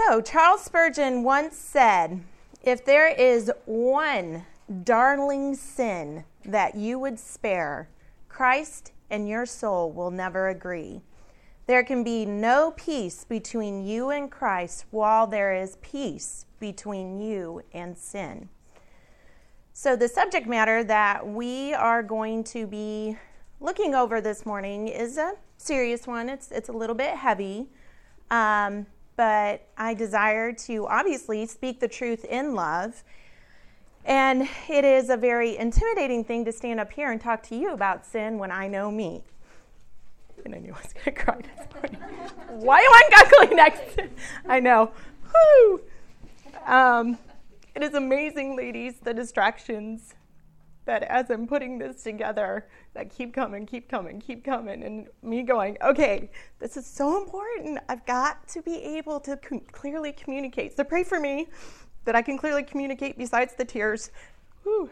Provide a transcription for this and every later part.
So, Charles Spurgeon once said, if there is one darling sin that you would spare, Christ and your soul will never agree. There can be no peace between you and Christ while there is peace between you and sin. So the subject matter that we are going to be looking over this morning is a serious one. It's a little bit heavy, but I desire to obviously speak the truth in love. And it is a very intimidating thing to stand up here and talk to you about sin when I know me. And I knew I was going to cry this morning. Why am I guggling next? I know. Woo! It is amazing, ladies, the distractions that as I'm putting this together that keep coming, and me going, okay, this is so important. I've got to be able to clearly communicate. So pray for me that I can clearly communicate besides the tears. Whew.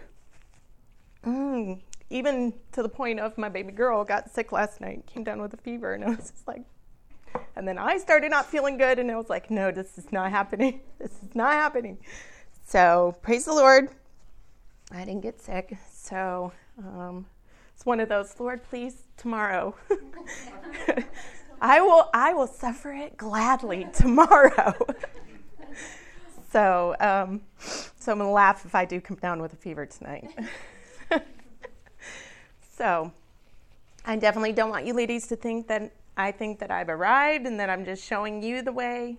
Even to the point of my baby girl got sick last night, came down with a fever, and I was just like, and then I started not feeling good, and I was like, no, this is not happening. This is not happening. So praise the Lord. I didn't get sick. So it's one of those, Lord, please, tomorrow. I will suffer it gladly tomorrow. So I'm going to laugh if I do come down with a fever tonight. So I definitely don't want you ladies to think that I think that I've arrived and that I'm just showing you the way.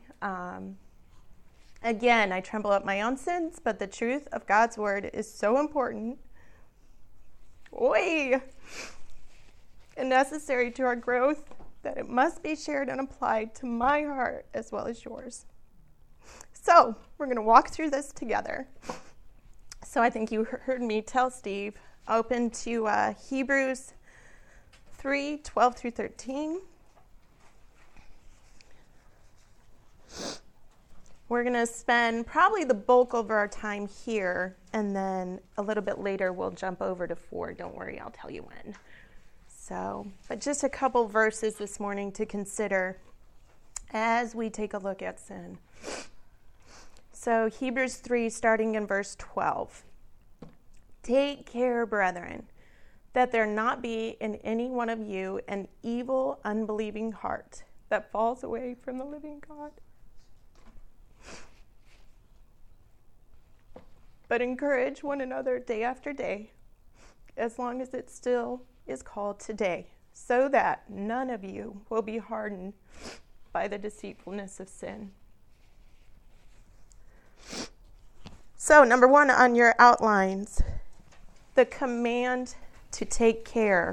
Again, I tremble at my own sins, but the truth of God's word is so important. And necessary to our growth that it must be shared and applied to my heart as well as yours. So we're going to walk through this together. So I think you heard me tell Steve, open to Hebrews 3:12 through 13. We're going to spend probably the bulk of our time here, and then a little bit later we'll jump over to 4. Don't worry, I'll tell you when. So, but just a couple verses this morning to consider as we take a look at sin. So Hebrews 3, starting in verse 12. Take care, brethren, that there not be in any one of you an evil, unbelieving heart that falls away from the living God. But encourage one another day after day, as long as it still is called today, so that none of you will be hardened by the deceitfulness of sin. So, number 1 on your outlines, the command to take care.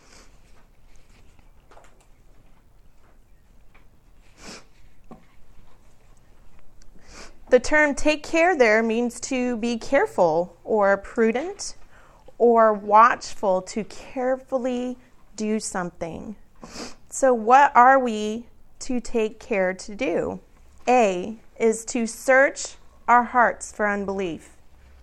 The term take care there means to be careful or prudent or watchful, to carefully do something. So what are we to take care to do? A is to search our hearts for unbelief.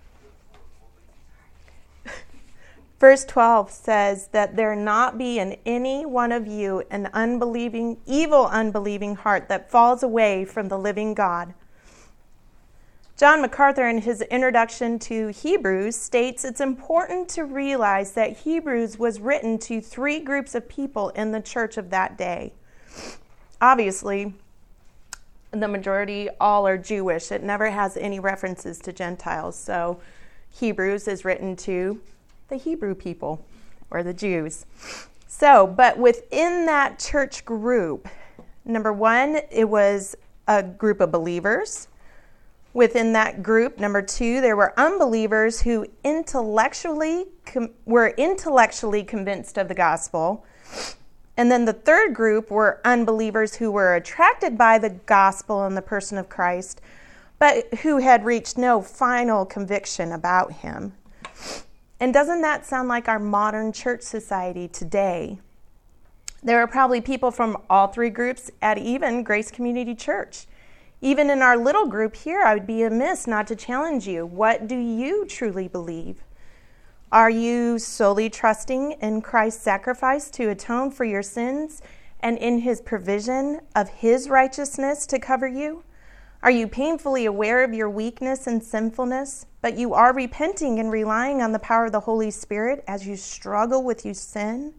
Verse 12 says that there not be in any one of you an unbelieving, evil unbelieving heart that falls away from the living God. John MacArthur, in his introduction to Hebrews, states it's important to realize that Hebrews was written to 3 groups of people in the church of that day. Obviously, the majority all are Jewish. It never has any references to Gentiles. So Hebrews is written to the Hebrew people or the Jews. So, but within that church group, number 1, it was a group of believers. Within that group, number 2, there were unbelievers who were intellectually convinced of the gospel. And then the third group were unbelievers who were attracted by the gospel and the person of Christ, but who had reached no final conviction about him. And doesn't that sound like our modern church society today? There are probably people from all 3 groups at even Grace Community Church. Even in our little group here, I would be amiss not to challenge you. What do you truly believe? Are you solely trusting in Christ's sacrifice to atone for your sins and in his provision of his righteousness to cover you? Are you painfully aware of your weakness and sinfulness, but you are repenting and relying on the power of the Holy Spirit as you struggle with your sin?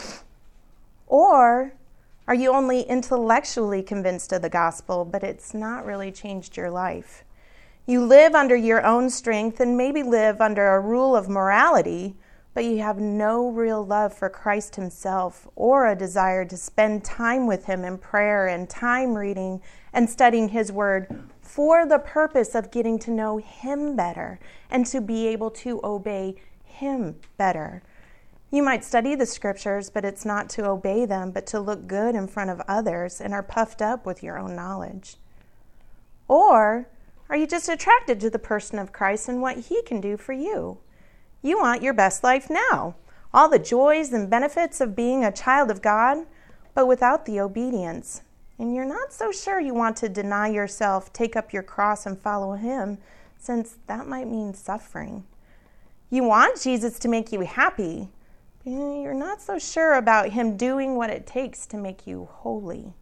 Or are you only intellectually convinced of the gospel, but it's not really changed your life? You live under your own strength and maybe live under a rule of morality, but you have no real love for Christ himself or a desire to spend time with him in prayer and time reading and studying his word for the purpose of getting to know him better and to be able to obey him better. You might study the scriptures, but it's not to obey them, but to look good in front of others and are puffed up with your own knowledge. Or are you just attracted to the person of Christ and what he can do for you? You want your best life now, all the joys and benefits of being a child of God, but without the obedience. And you're not so sure you want to deny yourself, take up your cross, and follow him, since that might mean suffering. You want Jesus to make you happy, but you're not so sure about him doing what it takes to make you holy.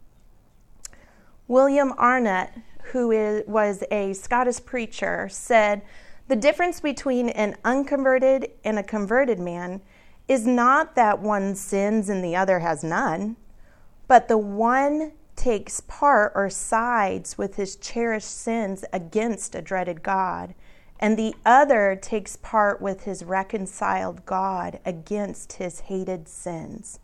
William Arnott, who was a Scottish preacher, said, "The difference between an unconverted and a converted man is not that one sins and the other has none, but the one takes part or sides with his cherished sins against a dreaded God, and the other takes part with his reconciled God against his hated sins."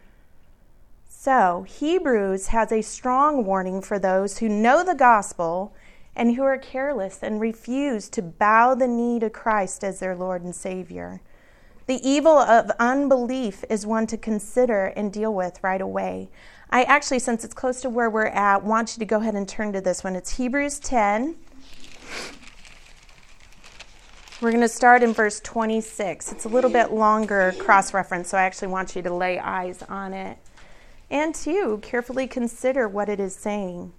So, Hebrews has a strong warning for those who know the gospel and who are careless and refuse to bow the knee to Christ as their Lord and Savior. The evil of unbelief is one to consider and deal with right away. I actually, since it's close to where we're at, want you to go ahead and turn to this one. It's Hebrews 10. We're going to start in verse 26. It's a little bit longer cross-reference, so I actually want you to lay eyes on it and to carefully consider what it is saying.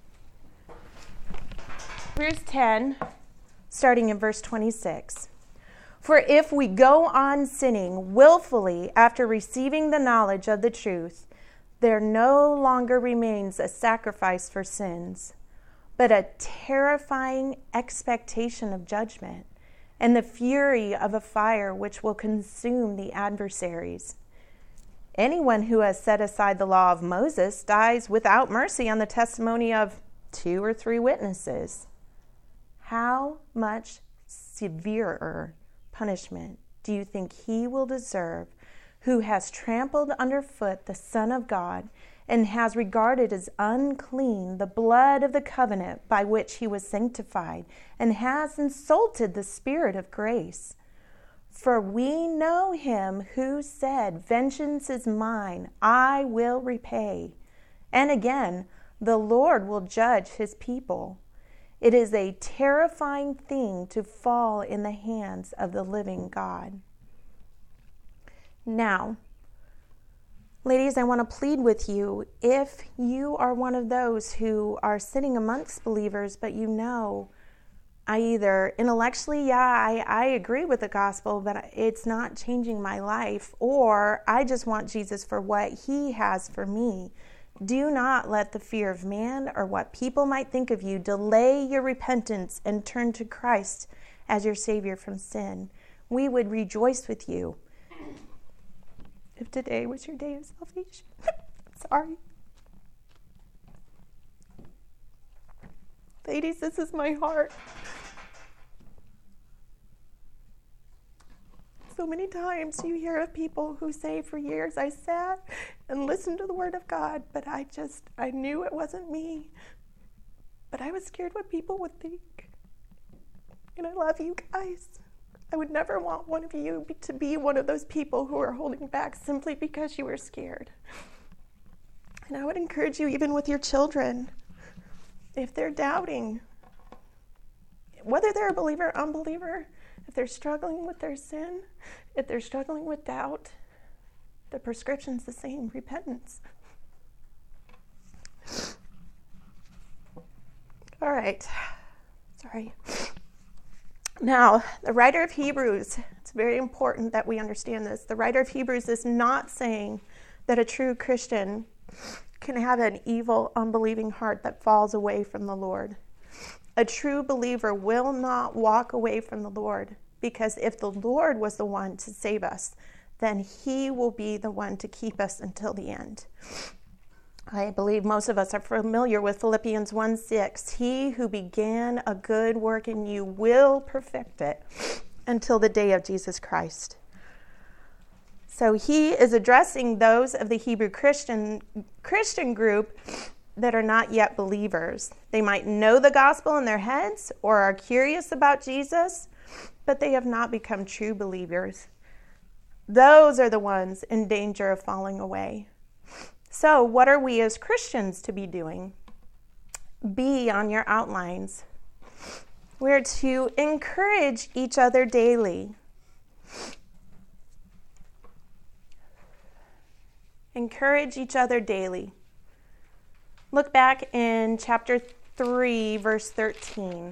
Hebrews 10, starting in verse 26. "For if we go on sinning willfully after receiving the knowledge of the truth, there no longer remains a sacrifice for sins, but a terrifying expectation of judgment and the fury of a fire which will consume the adversaries. Anyone who has set aside the law of Moses dies without mercy on the testimony of 2 or 3 witnesses. How much severer punishment do you think he will deserve who has trampled underfoot the Son of God and has regarded as unclean the blood of the covenant by which he was sanctified and has insulted the Spirit of grace? For we know him who said, 'Vengeance is mine, I will repay.' And again, 'The Lord will judge his people.' It is a terrifying thing to fall in the hands of the living God." Now, ladies, I want to plead with you, if you are one of those who are sitting amongst believers, but you know, I either intellectually, I agree with the gospel, but it's not changing my life, or I just want Jesus for what he has for me. Do not let the fear of man or what people might think of you delay your repentance and turn to Christ as your Savior from sin. We would rejoice with you if today was your day of salvation. Sorry. Ladies, this is my heart. So many times you hear of people who say, "For years I sat and listened to the Word of God, but I knew it wasn't me. But I was scared what people would think." And I love you guys. I would never want one of you to be one of those people who are holding back simply because you were scared. And I would encourage you, even with your children, if they're doubting, whether they're a believer or unbeliever, if they're struggling with their sin, if they're struggling with doubt, the prescription's the same: repentance. All right. Sorry. Now, the writer of Hebrews, it's very important that we understand this. The writer of Hebrews is not saying that a true Christian can have an evil, unbelieving heart that falls away from the Lord. A true believer will not walk away from the Lord, because if the Lord was the one to save us, then he will be the one to keep us until the end. I believe most of us are familiar with Philippians 1:6. He who began a good work in you will perfect it until the day of Jesus Christ. So he is addressing those of the Hebrew Christian group that are not yet believers. They might know the gospel in their heads or are curious about Jesus, but they have not become true believers. Those are the ones in danger of falling away. So what are we as Christians to be doing? B on your outlines. We're to encourage each other daily. Encourage each other daily. Look back in chapter 3, verse 13.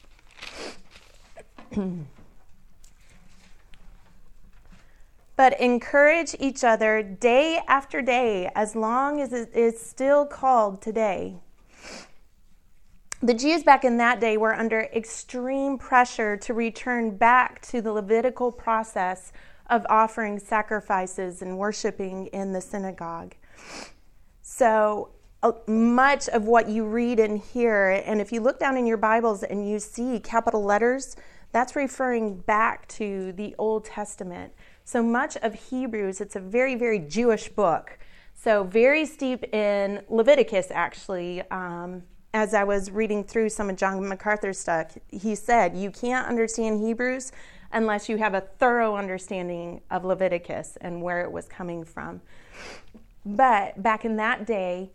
But encourage each other day after day, as long as it is still called today. The Jews back in that day were under extreme pressure to return back to the Levitical process of offering sacrifices and worshiping in the synagogue. So much of what you read in here, and if you look down in your Bibles and you see capital letters, that's referring back to the Old Testament. So much of Hebrews, it's a very, very Jewish book. So very steep in Leviticus, actually. As I was reading through some of John MacArthur's stuff, he said, you can't understand Hebrews unless you have a thorough understanding of Leviticus and where it was coming from. But back in that day,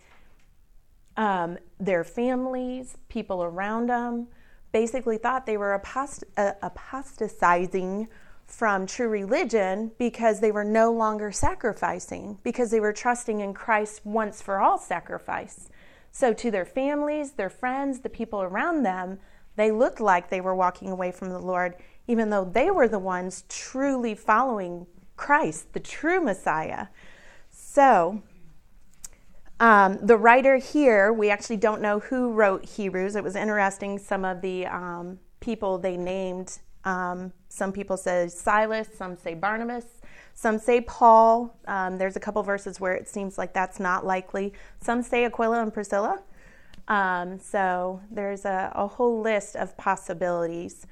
their families, people around them, basically thought they were apostatizing from true religion because they were no longer sacrificing, because they were trusting in Christ's once for all sacrifice. So to their families, their friends, the people around them, they looked like they were walking away from the Lord, even though they were the ones truly following Christ, the true Messiah. So the writer here, we actually don't know who wrote Hebrews. It was interesting, some of the people they named. Some people say Silas, some say Barnabas, some say Paul. There's a couple verses where it seems like that's not likely. Some say Aquila and Priscilla. So there's a whole list of possibilities.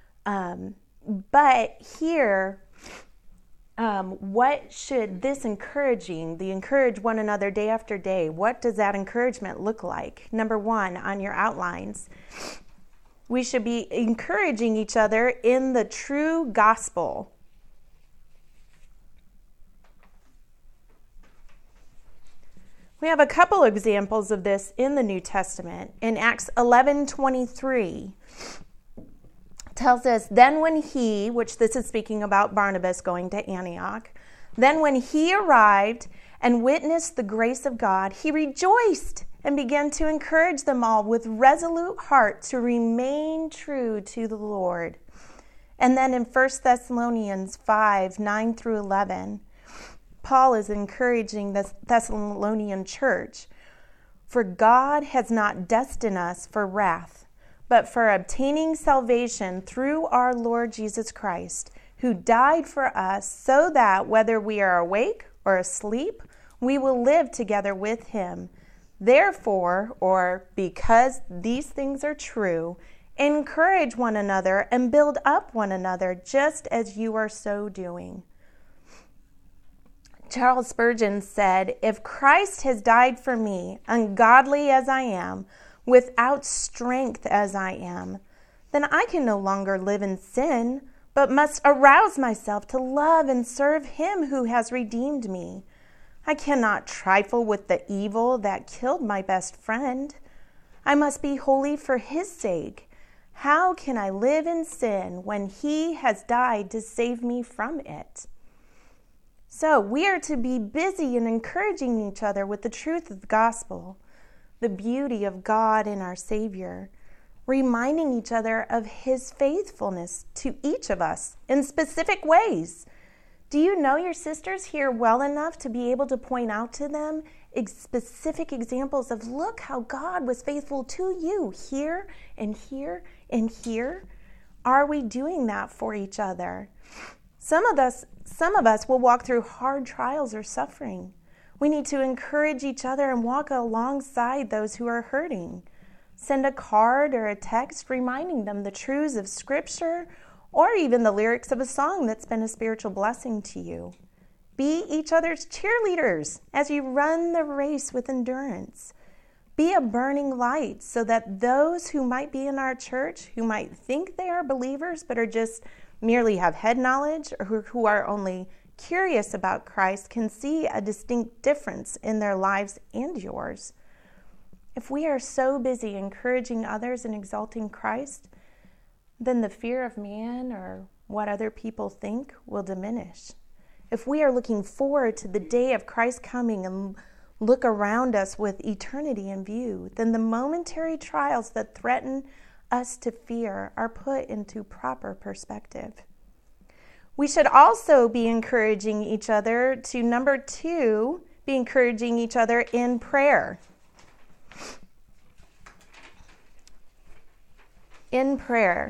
But here, what should this encourage one another day after day, what does that encouragement look like? Number one, on your outlines, we should be encouraging each other in the true gospel. We have a couple examples of this in the New Testament. In Acts 11:23, tells us, then when he, which this is speaking about Barnabas going to Antioch, then when he arrived and witnessed the grace of God, he rejoiced and began to encourage them all with resolute heart to remain true to the Lord. And then in 1 Thessalonians 5:9 through 11, Paul is encouraging the Thessalonian church. For God has not destined us for wrath, but for obtaining salvation through our Lord Jesus Christ, who died for us, so that whether we are awake or asleep, we will live together with him. Therefore, or because these things are true, encourage one another and build up one another, just as you are so doing. Charles Spurgeon said, if Christ has died for me, ungodly as I am, without strength as I am, then I can no longer live in sin, but must arouse myself to love and serve him who has redeemed me. I cannot trifle with the evil that killed my best friend. I must be holy for his sake. How can I live in sin when he has died to save me from it? So we are to be busy in encouraging each other with the truth of the gospel, the beauty of God and our Savior, reminding each other of his faithfulness to each of us in specific ways. Do you know your sisters here well enough to be able to point out to them specific examples of, look how God was faithful to you here and here and here? Are we doing that for each other? Some of us will walk through hard trials or suffering. We need to encourage each other and walk alongside those who are hurting. Send a card or a text reminding them the truths of Scripture or even the lyrics of a song that's been a spiritual blessing to you. Be each other's cheerleaders as you run the race with endurance. Be a burning light so that those who might be in our church, who might think they are believers but are just merely have head knowledge, or who are only curious about Christ, can see a distinct difference in their lives and yours. If we are so busy encouraging others and exalting Christ, then the fear of man or what other people think will diminish. If we are looking forward to the day of Christ coming and look around us with eternity in view, then the momentary trials that threaten us to fear are put into proper perspective. We should also be encouraging each other to, number 2, be encouraging each other in prayer. In prayer.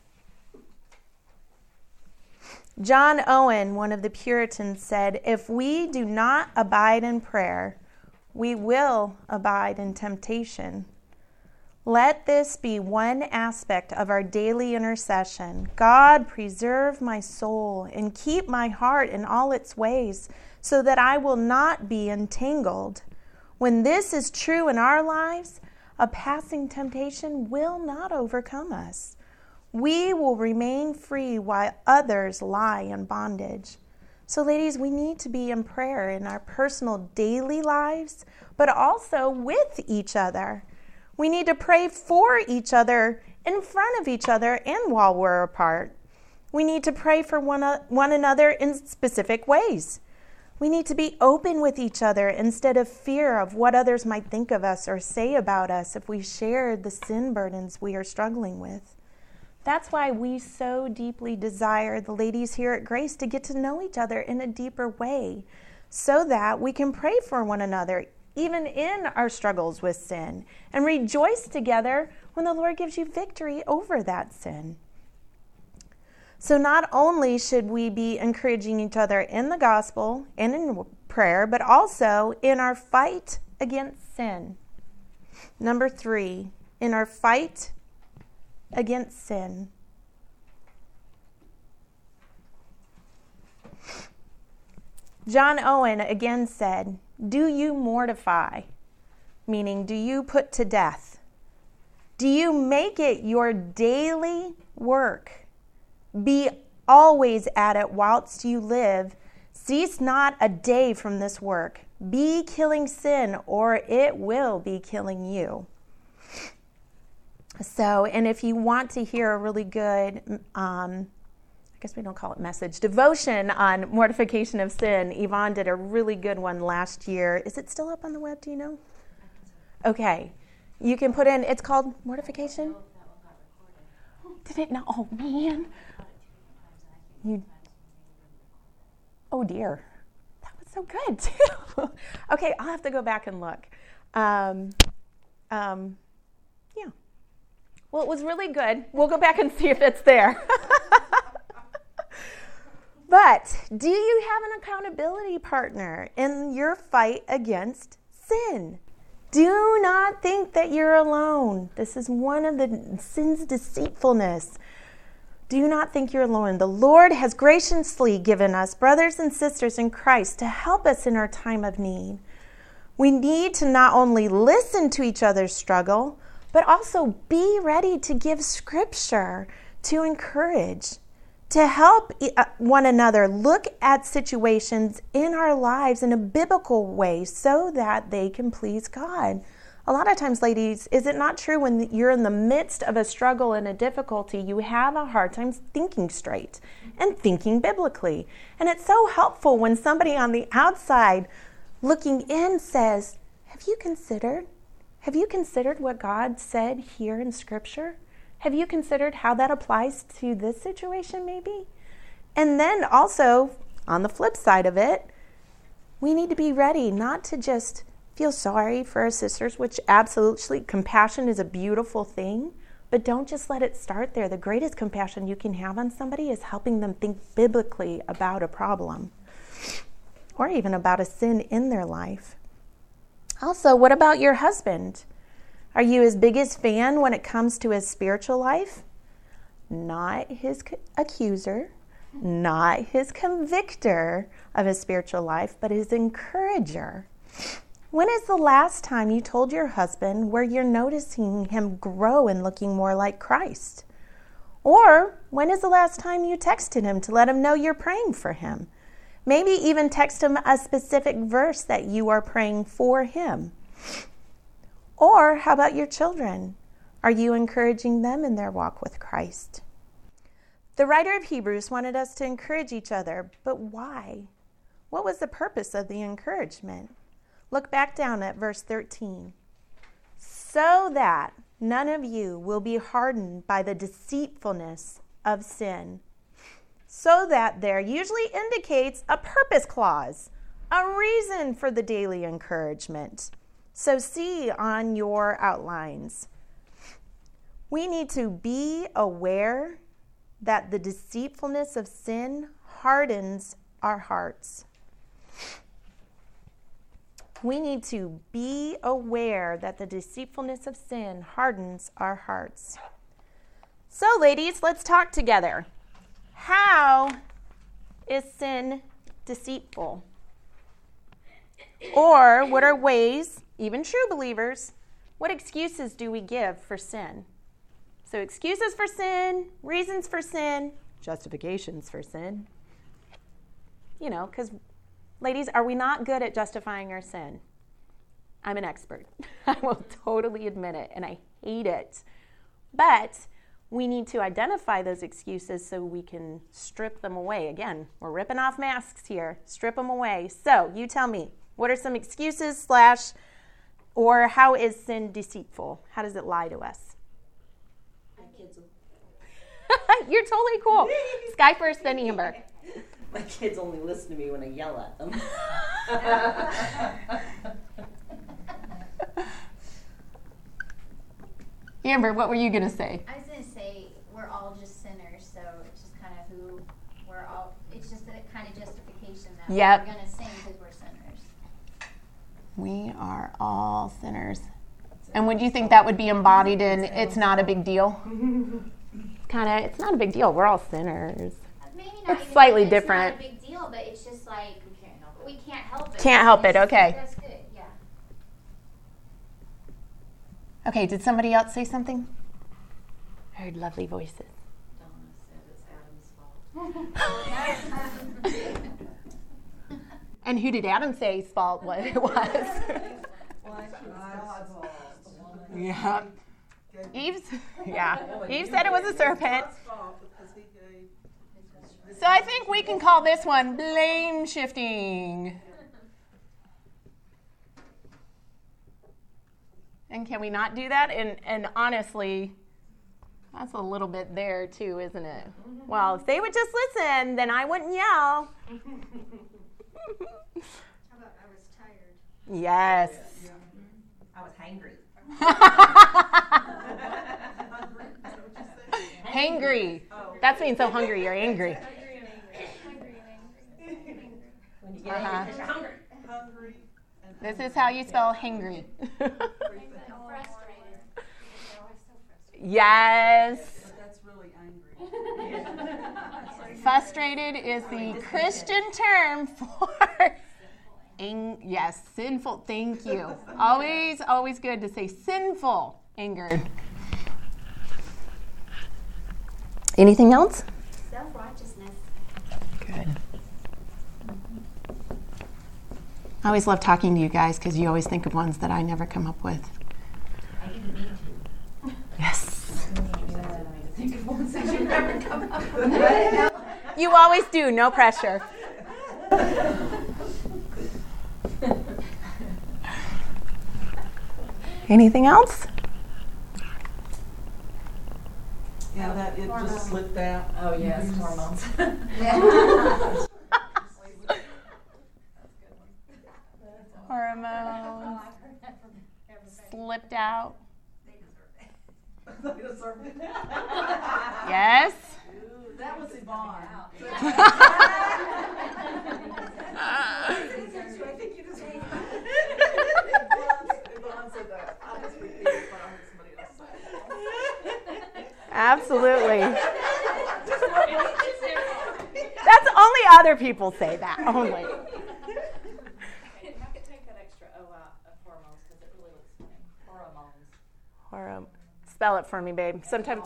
John Owen, one of the Puritans, said, "If we do not abide in prayer, we will abide in temptation." Let this be one aspect of our daily intercession. God, preserve my soul and keep my heart in all its ways so that I will not be entangled. When this is true in our lives, a passing temptation will not overcome us. We will remain free while others lie in bondage. So, ladies, we need to be in prayer in our personal daily lives, but also with each other. We need to pray for each other, in front of each other, and while we're apart. We need to pray for one another in specific ways. We need to be open with each other instead of fear of what others might think of us or say about us if we share the sin burdens we are struggling with. That's why we so deeply desire the ladies here at Grace to get to know each other in a deeper way so that we can pray for one another, even in our struggles with sin, and rejoice together when the Lord gives you victory over that sin. So not only should we be encouraging each other in the gospel and in prayer, but also in our fight against sin. Number 3, in our fight against sin. John Owen again said, "Do you mortify?" Meaning, do you put to death? Do you make it your daily work? Be always at it whilst you live. Cease not a day from this work. Be killing sin, or it will be killing you. So, and if you want to hear a really good, I guess we don't call it message, devotion on mortification of sin, Yvonne did a really good one last year. Is it still up on the web? Do you know? Okay. You can put in, it's called Mortification. Did it not? Oh, man. Oh, dear. That was so good, too. Okay, I'll have to go back and look. Yeah. Well, it was really good. We'll go back and see if it's there. But do you have an accountability partner in your fight against sin? Do not think that you're alone. This is one of the sin's deceitfulness. Do not think you're alone. The Lord has graciously given us brothers and sisters in Christ to help us in our time of need. We need to not only listen to each other's struggle, but also be ready to give scripture to encourage, to help one another look at situations in our lives in a biblical way so that they can please God. A lot of times, ladies, is it not true when you're in the midst of a struggle and a difficulty, you have a hard time thinking straight and thinking biblically? And it's so helpful when somebody on the outside looking in says, have you considered what God said here in Scripture? Have you considered how that applies to this situation maybe? And then also, on the flip side of it, we need to be ready not to just feel sorry for our sisters, which absolutely, compassion is a beautiful thing, but don't just let it start there. The greatest compassion you can have on somebody is helping them think biblically about a problem or even about a sin in their life. Also, what about your husband? Are you his biggest fan when it comes to his spiritual life? Not his accuser, not his convictor of his spiritual life, but his encourager. When is the last time you told your husband where you're noticing him grow and looking more like Christ? Or when is the last time you texted him to let him know you're praying for him? Maybe even text him a specific verse that you are praying for him. Or how about your children? Are you encouraging them in their walk with Christ? The writer of Hebrews wanted us to encourage each other, but why? What was the purpose of the encouragement? Look back down at verse 13. So that none of you will be hardened by the deceitfulness of sin. So that there usually indicates a purpose clause, a reason for the daily encouragement. So see on your outlines. We need to be aware that the deceitfulness of sin hardens our hearts. We need to be aware that the deceitfulness of sin hardens our hearts. So, ladies, let's talk together. How is sin deceitful? Or what are ways, even true believers, what excuses do we give for sin? So excuses for sin, reasons for sin, justifications for sin. You know, because ladies, are we not good at justifying our sin? I'm an expert. I will totally admit it, and I hate it. But we need to identify those excuses so we can strip them away. Again, we're ripping off masks here. Strip them away. So you tell me, what are some excuses or how is sin deceitful? How does it lie to us? You're totally cool. Sky first, then Amber. My kids only listen to me when I yell at them. Amber, what were you going to say? I was going to say we're all just sinners, so it's just kind of who we're all. It's just a kind of justification that we're going to sin because we're sinners. We are all sinners. And would you think that would be embodied in it's not a big deal? It's not a big deal. We're all sinners. Maybe not. It's slightly different. It's not a big deal, but it's just like we can't help it. Can't help it. Okay. That's good. Yeah. Okay. Did somebody else say something? I heard lovely voices. Donna said it's Adam's fault. And who did Adam say's fault what it was? Yeah. Eve said it was a serpent. So I think we can call this one blame shifting. And can we not do that? And honestly, that's a little bit there too, isn't it? Well, if they would just listen, then I wouldn't yell. How about I was tired? Yes. I was hangry. Hangry. That means so hungry you're angry. When you get angry, you're hungry. This is how you spell hangry. Yes. But that's really angry. Frustrated is the Christian term for sinful. Thank you. Always good to say sinful, angered. Anything else? Self-righteousness. Good. I always love talking to you guys because you always think of ones that I never come up with. I didn't mean to. Yes. I think of ones that you never come up with. You always do. No pressure. Anything else? Yeah, that it just slipped out. Oh yes, hormones. Hormones. Yes. Ooh, that was Yvonne. I think you just Yvonne said that. I'll just repeat it, but I'll heard somebody else say it. Absolutely. That's only other people say that. Only. I could take that extra O out of hormones because it really looks funny. Hormones. Spell it for me, babe. Sometimes.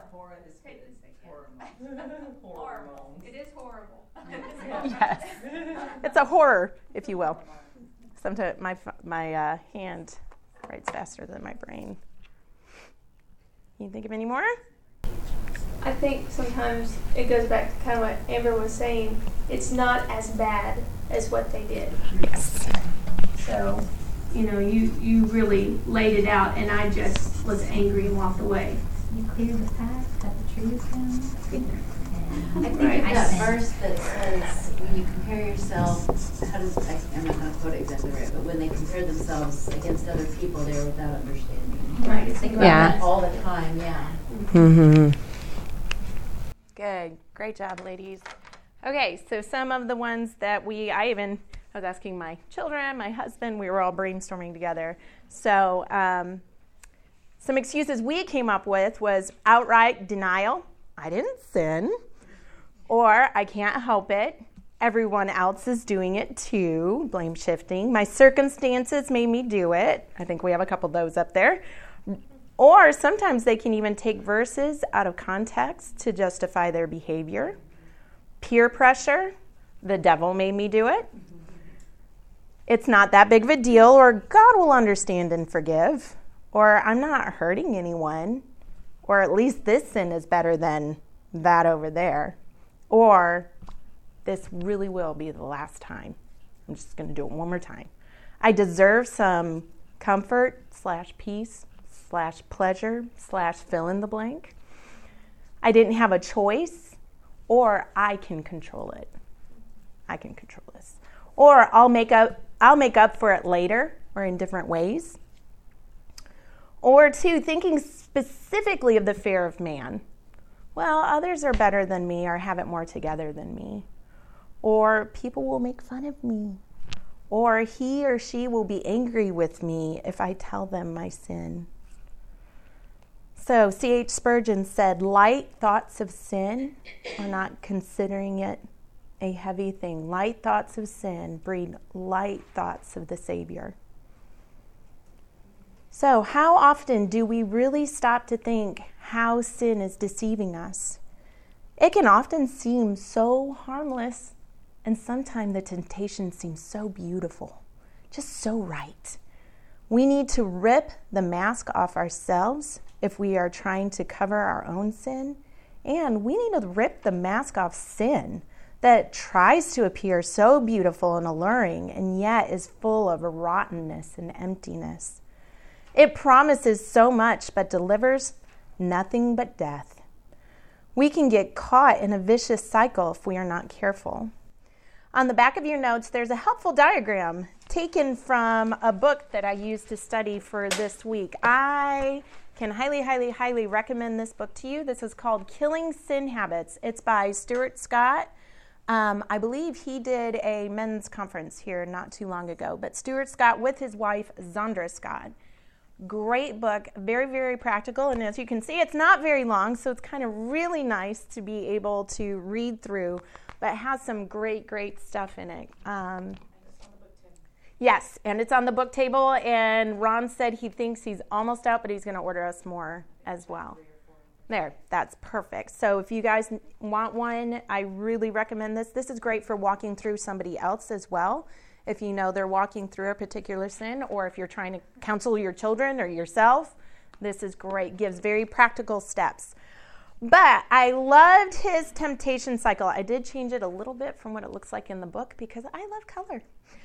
Hormones. It is horrible. Yes. It's a horror, if you will. Sometimes my hand writes faster than my brain. Can you think of any more? I think sometimes it goes back to kind of what Amber was saying. It's not as bad as what they did. Yes. So, you really laid it out, and I just was angry and walked away. You clear the path, cut the trees down. I think of that verse that says, when you compare yourself, I'm not going to quote it exactly right, but when they compare themselves against other people, they're without understanding. Right. Think about that all the time, yeah. Mm-hmm. Good. Great job, ladies. Okay, so some of the ones that I was asking my children, my husband, we were all brainstorming together. So some excuses we came up with was outright denial. I didn't sin. Or I can't help it. Everyone else is doing it too. Blame shifting. My circumstances made me do it. I think we have a couple of those up there. Or sometimes they can even take verses out of context to justify their behavior. Peer pressure. The devil made me do it. It's not that big of a deal, or God will understand and forgive. Or I'm not hurting anyone. Or at least this sin is better than that over there. Or this really will be the last time. I'm just going to do it one more time. I deserve some comfort / peace / pleasure / fill in the blank. I didn't have a choice, or I can control it. I can control this. Or I'll make up for it later or in different ways. Or 2, thinking specifically of the fear of man. Well, others are better than me or have it more together than me. Or people will make fun of me. Or he or she will be angry with me if I tell them my sin. So C.H. Spurgeon said, light thoughts of sin are not considering it a heavy thing. Light thoughts of sin breed light thoughts of the Savior. So how often do we really stop to think how sin is deceiving us? It can often seem so harmless, and sometimes the temptation seems so beautiful, just so right. We need to rip the mask off ourselves if we are trying to cover our own sin, and we need to rip the mask off sin that tries to appear so beautiful and alluring and yet is full of rottenness and emptiness. It promises so much but delivers nothing but death. We can get caught in a vicious cycle if we are not careful. On the back of your notes, there's a helpful diagram taken from a book that I used to study for this week. I can highly, highly, highly recommend this book to you. This is called Killing Sin Habits. It's by Stuart Scott. I believe he did a men's conference here not too long ago, but Stuart Scott with his wife, Zandra Scott. Great book, very, very practical, and as you can see, it's not very long, so it's kind of really nice to be able to read through, but it has some great, great stuff in it. Yes, and it's on the book table, and Ron said he thinks he's almost out, but he's going to order us more as well. There, that's perfect. So if you guys want one, I really recommend this. This is great for walking through somebody else as well. If you know they're walking through a particular sin, or if you're trying to counsel your children or yourself, this is great. Gives very practical steps. But I loved his temptation cycle. I did change it a little bit from what it looks like in the book because I love color.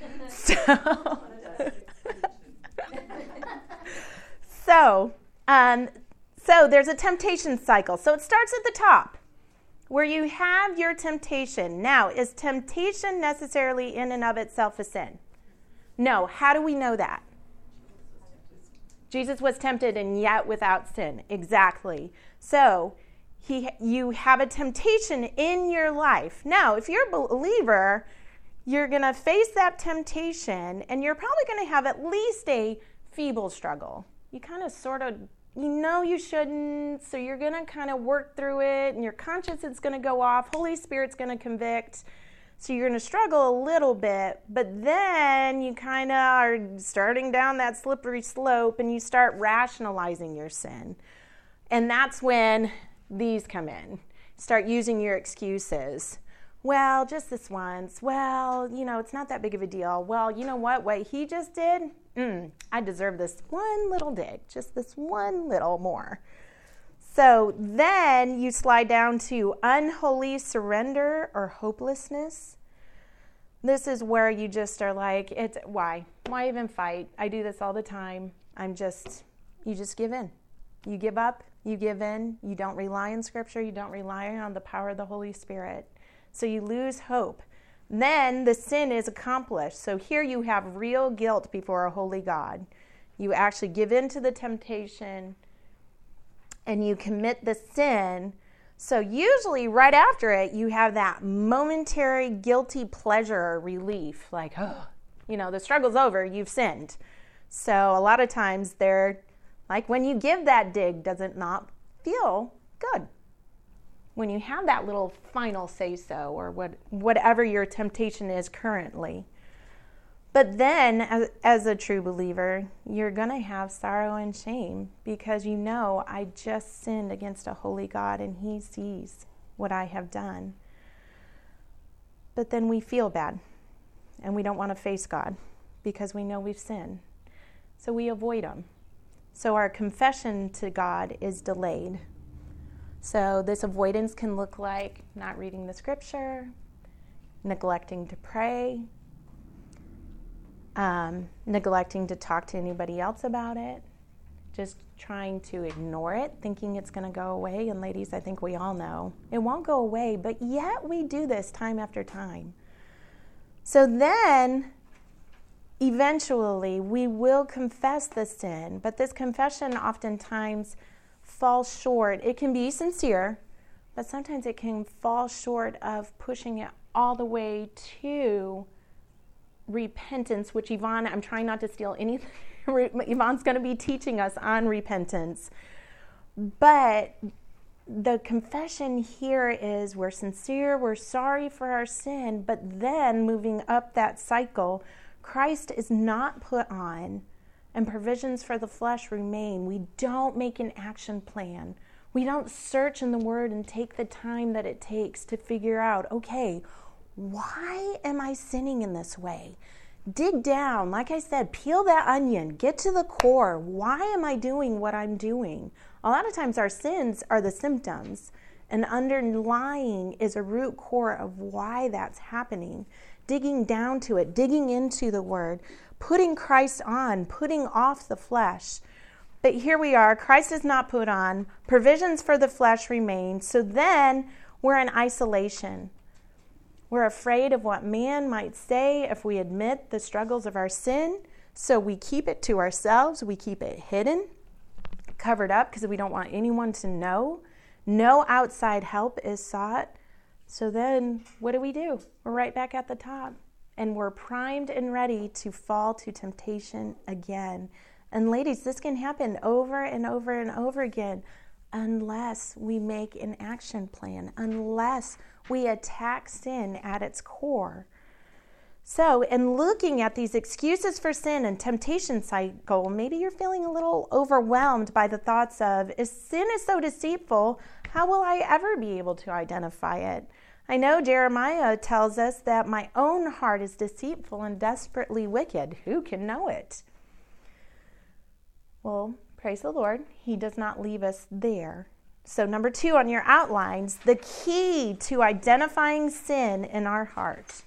So there's a temptation cycle. So it starts at the top, where you have your temptation. Now, is temptation necessarily in and of itself a sin? No. How do we know that? Jesus was tempted and yet without sin. Exactly. So you have a temptation in your life. Now, if you're a believer, you're going to face that temptation, and you're probably going to have at least a feeble struggle. You kind of sort of, you shouldn't, so you're going to kind of work through it, and your conscience is going to go off. Holy Spirit's going to convict. So you're going to struggle a little bit, but then you kind of are starting down that slippery slope, and you start rationalizing your sin. And that's when these come in. Start using your excuses. Well, just this once. Well, it's not that big of a deal. Well, you know what he just did? I deserve this one little dig, just this one little more. So then you slide down to unholy surrender or hopelessness. This is where you just are like, why even fight? I do this all the time. You just give in. You give up, you give in. You don't rely on Scripture. You don't rely on the power of the Holy Spirit. So you lose hope. Then the sin is accomplished. So here you have real guilt before a holy God. You actually give in to the temptation and you commit the sin. So usually right after it, you have that momentary guilty pleasure or relief. Like, the struggle's over, you've sinned. So a lot of times they're like when you give that dig, does it not feel good? When you have that little final say-so or whatever your temptation is currently. But then, as a true believer, you're going to have sorrow and shame because I just sinned against a holy God and He sees what I have done. But then we feel bad and we don't want to face God because we know we've sinned. So we avoid Him. So our confession to God is delayed. So this avoidance can look like not reading the Scripture, neglecting to pray, neglecting to talk to anybody else about it, just trying to ignore it, thinking it's going to go away. And ladies, I think we all know it won't go away, but yet we do this time after time. So then, eventually, we will confess the sin, but this confession oftentimes falls short. It can be sincere, but sometimes it can fall short of pushing it all the way to repentance, which Yvonne, I'm trying not to steal anything. Yvonne's going to be teaching us on repentance. But the confession here is we're sincere, we're sorry for our sin, but then moving up that cycle, Christ is not put on and provisions for the flesh remain. We don't make an action plan. We don't search in the Word and take the time that it takes to figure out, okay, why am I sinning in this way? Dig down, like I said, peel that onion, get to the core. Why am I doing what I'm doing? A lot of times our sins are the symptoms, and underlying is a root core of why that's happening. Digging down to it, digging into the Word, putting Christ on, putting off the flesh. But here we are, Christ is not put on, provisions for the flesh remain, so then we're in isolation. We're afraid of what man might say if we admit the struggles of our sin, so we keep it to ourselves, we keep it hidden, covered up because we don't want anyone to know. No outside help is sought. So then what do? We're right back at the top. And we're primed and ready to fall to temptation again. And ladies, this can happen over and over and over again unless we make an action plan, unless we attack sin at its core. So, in looking at these excuses for sin and temptation cycle, maybe you're feeling a little overwhelmed by the thoughts of, if sin is so deceitful, how will I ever be able to identify it? I know Jeremiah tells us that my own heart is deceitful and desperately wicked. Who can know it? Well, praise the Lord, He does not leave us there. So number 2 on your outlines, the key to identifying sin in our heart.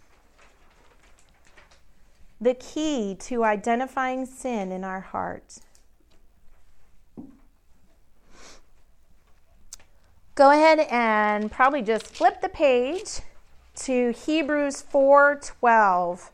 The key to identifying sin in our heart. Go ahead and probably just flip the page to Hebrews 4:12.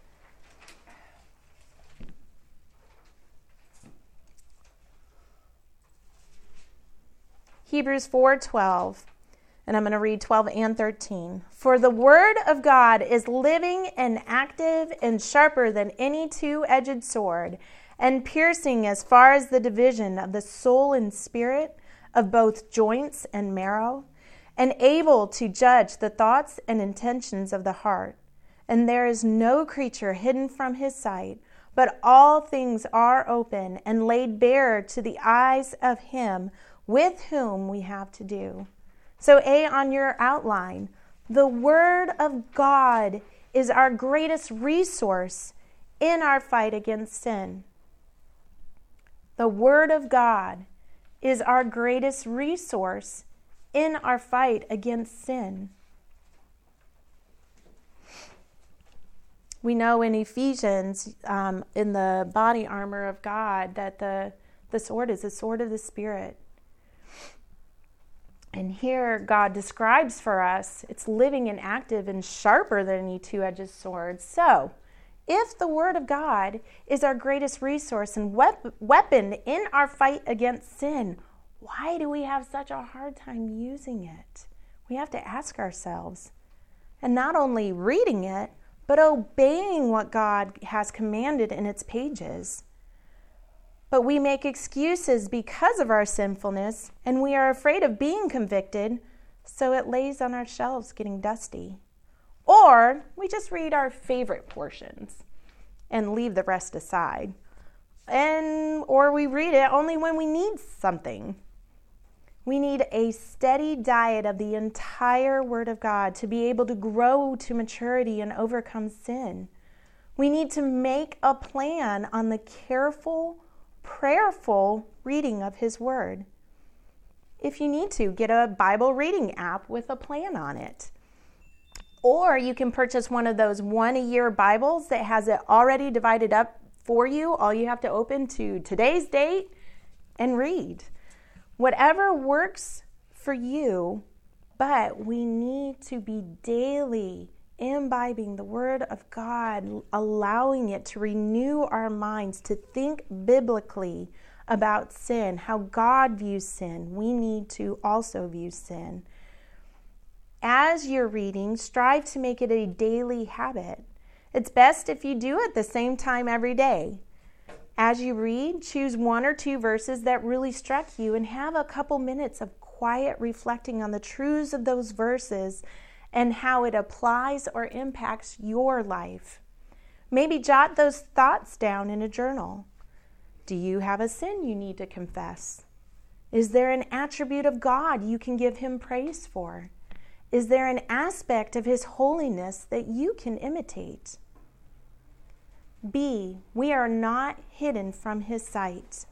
Hebrews 4:12, and I'm going to read 12 and 13. For the word of God is living and active and sharper than any two-edged sword, and piercing as far as the division of the soul and spirit, of both joints and marrow, and able to judge the thoughts and intentions of the heart. And there is no creature hidden from his sight, but all things are open and laid bare to the eyes of him with whom we have to do. So A, on your outline, the Word of God is our greatest resource in our fight against sin. The Word of God is our greatest resource in our fight against sin. We know in Ephesians, in the body armor of God, that the sword is the sword of the Spirit. And here God describes for us, it's living and active and sharper than any two-edged sword. So, if the Word of God is our greatest resource and weapon in our fight against sin, why do we have such a hard time using it? We have to ask ourselves. And not only reading it, but obeying what God has commanded in its pages. But we make excuses because of our sinfulness, and we are afraid of being convicted, so it lays on our shelves getting dusty. Or we just read our favorite portions and leave the rest aside. Or we read it only when we need something. We need a steady diet of the entire Word of God to be able to grow to maturity and overcome sin. We need to make a plan on the careful, prayerful reading of His Word. If you need to, get a Bible reading app with a plan on it. Or you can purchase one of those one-a-year Bibles that has it already divided up for you. All you have to open to today's date and read. Whatever works for you, but we need to be daily imbibing the Word of God, allowing it to renew our minds, to think biblically about sin, how God views sin. We need to also view sin. As you're reading, strive to make it a daily habit. It's best if you do it the same time every day. As you read, choose one or two verses that really struck you and have a couple minutes of quiet reflecting on the truths of those verses and how it applies or impacts your life. Maybe jot those thoughts down in a journal. Do you have a sin you need to confess? Is there an attribute of God you can give Him praise for? Is there an aspect of His holiness that you can imitate? B, we are not hidden from His sight.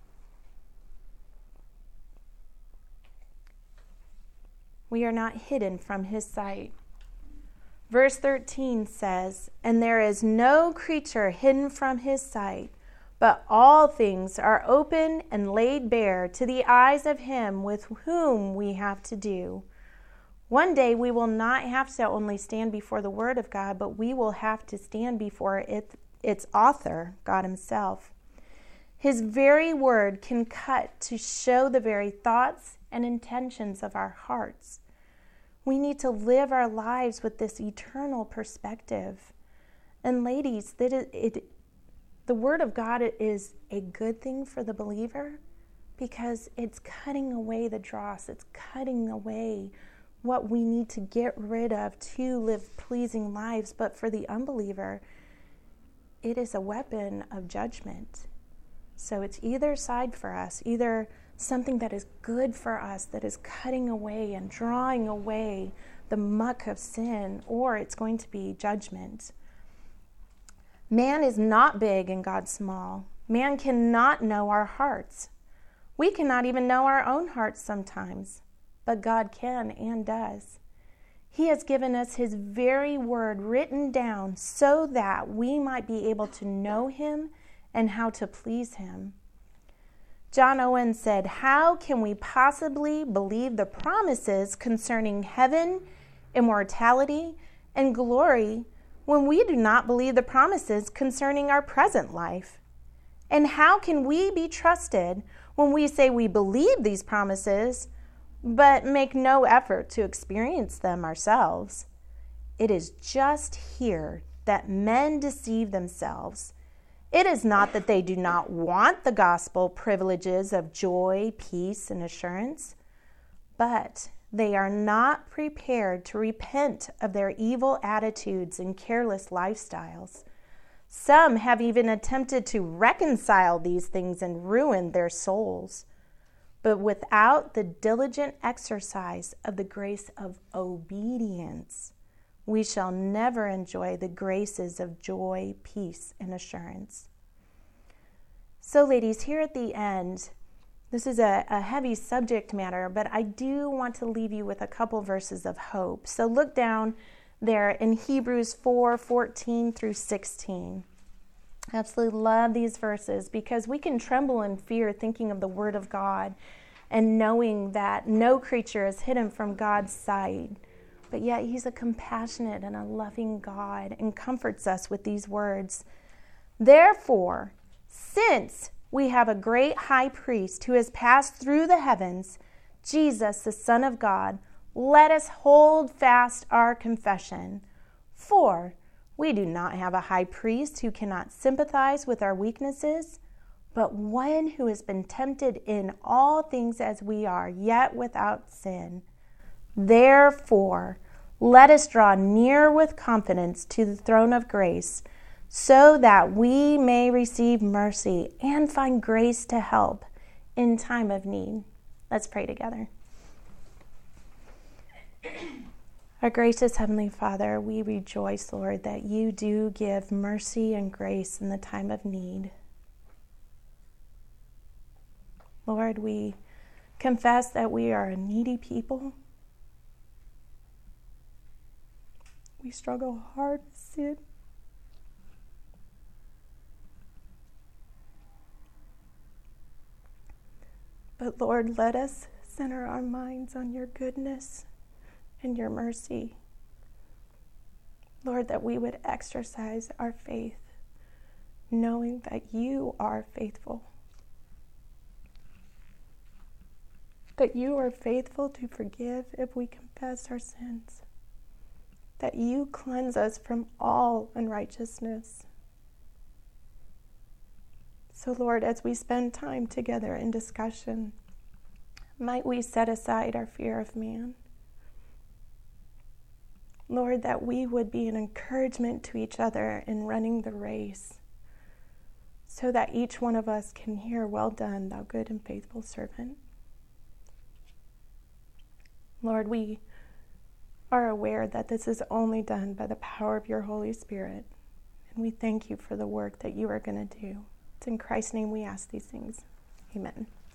We are not hidden from His sight. Verse 13 says, and there is no creature hidden from His sight, but all things are open and laid bare to the eyes of Him with whom we have to do. One day we will not have to only stand before the Word of God, but we will have to stand before its author, God Himself. His very Word can cut to show the very thoughts and intentions of our hearts. We need to live our lives with this eternal perspective. And ladies, the Word of God is a good thing for the believer because it's cutting away the dross. It's cutting away what we need to get rid of to live pleasing lives. But for the unbeliever, it is a weapon of judgment. So it's either side for us, either something that is good for us, that is cutting away and drawing away the muck of sin, or it's going to be judgment. Man is not big and God small. Man cannot know our hearts. We cannot even know our own hearts sometimes, but God can and does. He has given us His very Word written down so that we might be able to know Him and how to please Him. John Owen said, how can we possibly believe the promises concerning heaven, immortality, and glory when we do not believe the promises concerning our present life? And how can we be trusted when we say we believe these promises, but make no effort to experience them ourselves. It is just here that men deceive themselves. It is not that they do not want the gospel privileges of joy, peace, and assurance, but they are not prepared to repent of their evil attitudes and careless lifestyles. Some have even attempted to reconcile these things and ruin their souls. But without the diligent exercise of the grace of obedience, we shall never enjoy the graces of joy, peace, and assurance. So, ladies, here at the end, this is a heavy subject matter, but I do want to leave you with a couple verses of hope. So look down there in Hebrews 4:14 through 16. I absolutely love these verses because we can tremble in fear thinking of the Word of God and knowing that no creature is hidden from God's sight. But yet He's a compassionate and a loving God and comforts us with these words. Therefore, since we have a great high priest who has passed through the heavens, Jesus, the Son of God, let us hold fast our confession. For we do not have a high priest who cannot sympathize with our weaknesses, but one who has been tempted in all things as we are, yet without sin. Therefore, let us draw near with confidence to the throne of grace, so that we may receive mercy and find grace to help in time of need. Let's pray together. Our gracious Heavenly Father, we rejoice, Lord, that you do give mercy and grace in the time of need. Lord, we confess that we are a needy people. We struggle hard with sin. But Lord, let us center our minds on your goodness and your mercy. Lord, that we would exercise our faith, knowing that you are faithful. That you are faithful to forgive if we confess our sins. That you cleanse us from all unrighteousness. So, Lord, as we spend time together in discussion, might we set aside our fear of man. Lord, that we would be an encouragement to each other in running the race, so that each one of us can hear, well done, thou good and faithful servant. Lord, we are aware that this is only done by the power of your Holy Spirit, and we thank you for the work that you are going to do. It's in Christ's name we ask these things. Amen.